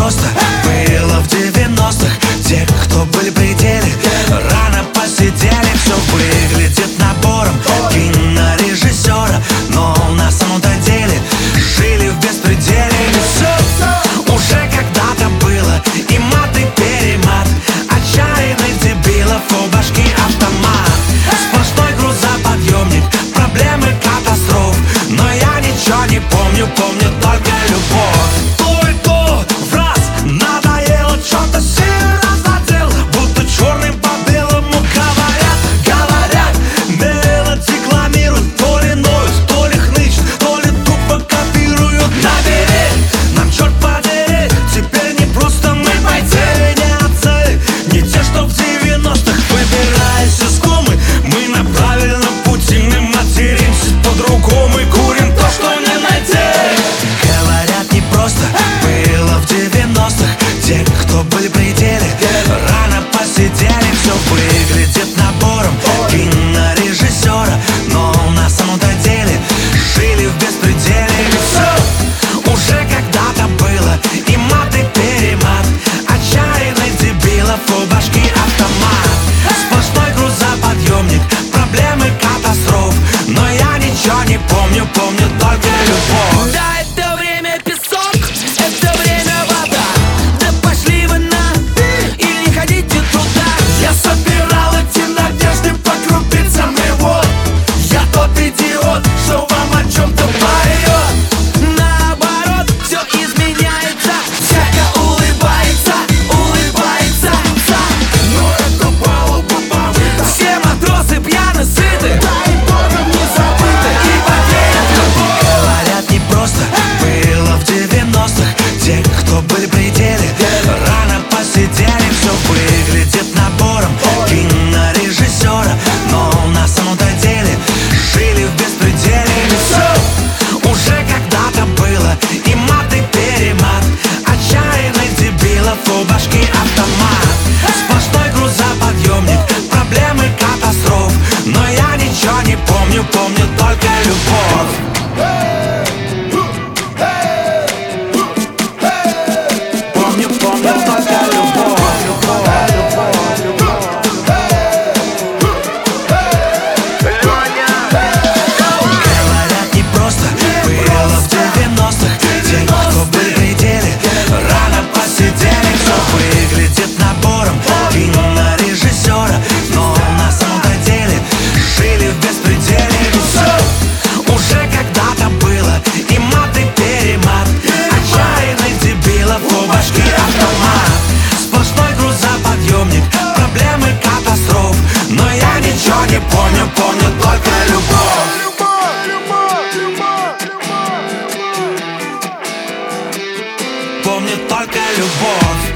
непросто было в 90-х. Те, кто были в пределе, рано посидели. Все выглядит набором кинорежиссера, но на самом-то деле жили в беспределе. Все уже когда-то было, и мат, и перемат отчаянных дебилов, у башки автомат. Сплошной грузоподъемник, проблемы, катастроф, но я ничего не помню, помню только любовь. То и то в раз надоело, что-то сильно разладил, будто черным по белому говорят, говорят, медленно декламируют, то ли ноют, то ли хнычут, то ли тупо копируют. Набери, нам черт подери, теперь не просто мы бойцы, не отцы, не те, что в 90-х. Выбираясь из комы, мы на правильном пути, мы материмся по-другому и курим то, что не найти. Говорят, непросто было в 90-х. Те, кто были в пределе, рано посидели. Все выглядит набором кинорежиссера, но на самом-то деле жили в беспределе. Все уже когда-то было, и мат, и перемат отчаянных дебилов, у башки автомат. Сплошной грузоподъемник, проблемы, катастроф, но я ничего не помню, помню только любовь. Да, это время песок, это время вода. Да пошли вы на или не ходите туда. Я собирал эти надежды по крупицам, и вот я тот идиот, что вам о чем-то поет. Наоборот, все изменяется. Всяко улыбается, улыбается, но эту палубу помыта. Все матросы пьяны, сыты, Дай богом не забыто, и поверят в любовь. Говорят, непросто было в 90-х. Те, кто были в пределе, рано посидели. Все выглядит набором кинорежиссера, но на самом-то деле жили в беспределе. Все уже когда-то было, и мат, и перемат отчаянных дебилов, у башки автомат. Сплошной грузоподъемник, проблемы, катастроф, но я ничего не помню, помню только любовь. Помню, помню только любовь. Говорят, непросто было в 90-х. Те, кто были в пределе, рано посидели. Все выглядит набором кинорежиссера, но на самом-то деле жили в беспределе. Все уже когда-то было, и мат, и перемат отчаянных дебилов, у башки автомат. Сплошной грузоподъемник, проблемы, катастроф, но я ничего не помню, помню только любовь. Помню только любовь.